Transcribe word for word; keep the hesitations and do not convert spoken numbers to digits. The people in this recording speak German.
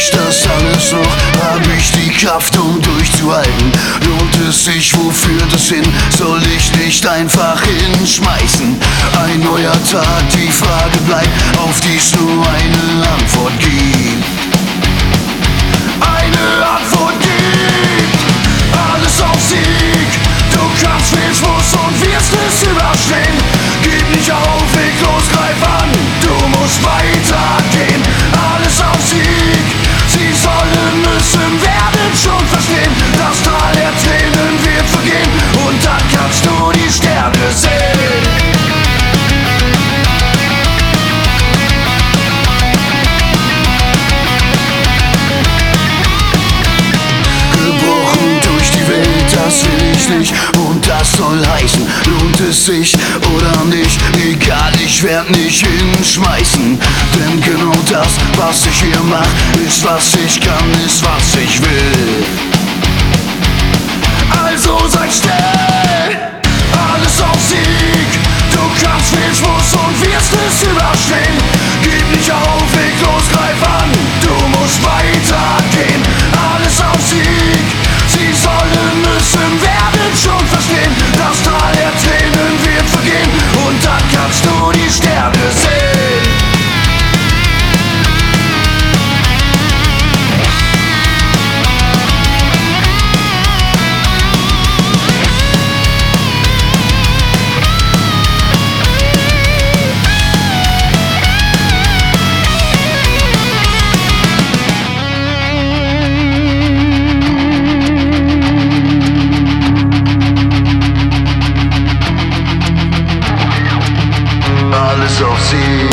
ich das alles noch? Hab ich die Kraft, um durchzuhalten? Lohnt es sich, wo führt es hin? Soll ich nicht einfach hinschmeißen? Ein neuer Tag, die Frage bleibt, auf die es nur eine Antwort gibt. Eine Antwort gibt, alles auf Sieg. Du kannst, willst, musst und wirst es überstehen. Gib nicht auf, leg los, greif an, du musst weitergehen. Alles auf Sieg, sie sollen, müssen, werden schon verstehen. Das Tal der Tränen wird vergehen und dann kannst du die Sterne sehen. Das will ich nicht und das soll heißen, lohnt es sich oder nicht, egal, ich werd nicht hinschmeißen. Denn genau das, was ich hier mach, ist was ich kann, ist was ich will. Also sei still, alles auf Sieg. Du kannst, willst, musst und wirst es überstehen. Gib nicht auf, leg los, greif an, du musst weitergehen. Alles auf Sieg, sie sollen, müssen, werden schon verstehen. Das Tal der Tränen wird vergehen und dann kannst du die Sterne sehen. Alles auf Sieg.